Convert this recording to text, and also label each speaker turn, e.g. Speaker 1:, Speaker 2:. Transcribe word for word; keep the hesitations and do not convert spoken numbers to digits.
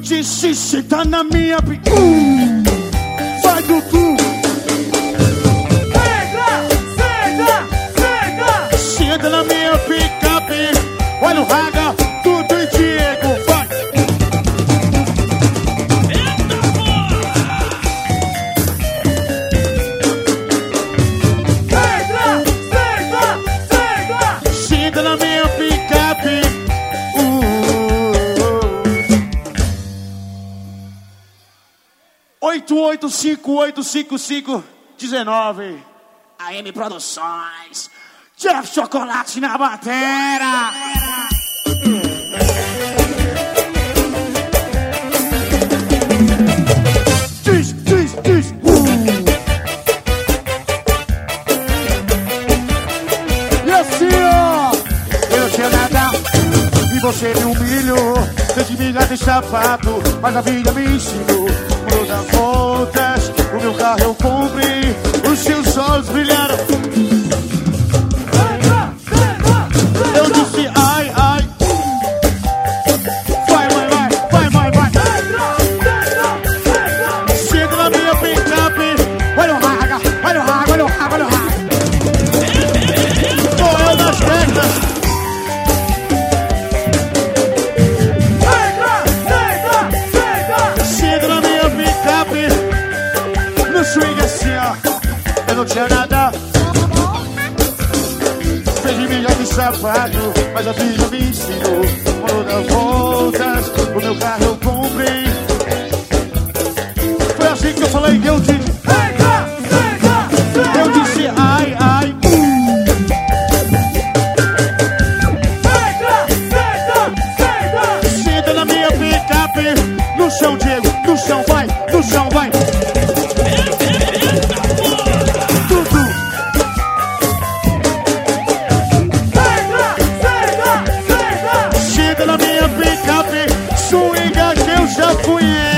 Speaker 1: disse se tá na minha pi... uh! Vai, Dudu! Senta, senta, senta! Senta na minha picape. Olha o Raga, Dudu e Diego, vai! Eita, porra! Senta, senta, senta! Senta na minha picape. oito oito cinco oito cinco cinco um nove A M Produções. Jeff Chocolate na bateria. Diz, diz, diz. Uh. E assim, ó, eu tinha nada e você me humilhou. Fez de miga de sapato, mas a vida me ensinou. Todas voltas, o meu carro eu comprei, os seus olhos brilharam. Eu disse ai, ai. Vai, vai, vai, vai, vai, vai. Chega na minha picape. Olha o Raga, olha o Raga, olha o Raga, olha o Raga. Sou eu das pernas. Swing assim, ó, eu não tinha nada. Fez de milha de sapato, mas a vida me ensinou. Quando dá voltas, o meu carro eu comprei. Foi assim que eu falei, eu disse eu disse ai, ai. Senta na minha picape. No chão, Diego, no chão, vai, no chão, vai. Swinga que eu já conheço.